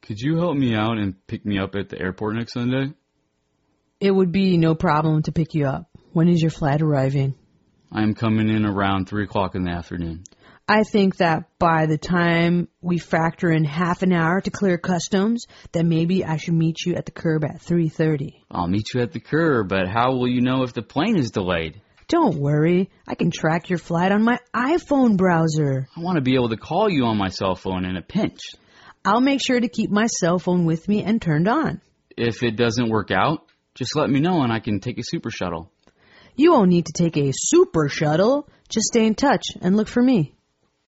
Could you help me out and pick me up at the airport next Sunday? It would be no problem to pick you up. When is your flight arriving? I am coming in around 3 o'clock in the afternoon. I think that by the time we factor in half an hour to clear customs, that maybe I should meet you at the curb at 3:30. I'll meet you at the curb, but how will you know if the plane is delayed? Don't worry. I can track your flight on my iPhone browser. I want to be able to call you on my cell phone in a pinch. I'll make sure to keep my cell phone with me and turned on. If it doesn't work out, just let me know and I can take a super shuttle. You won't need to take a super shuttle. Just stay in touch and look for me.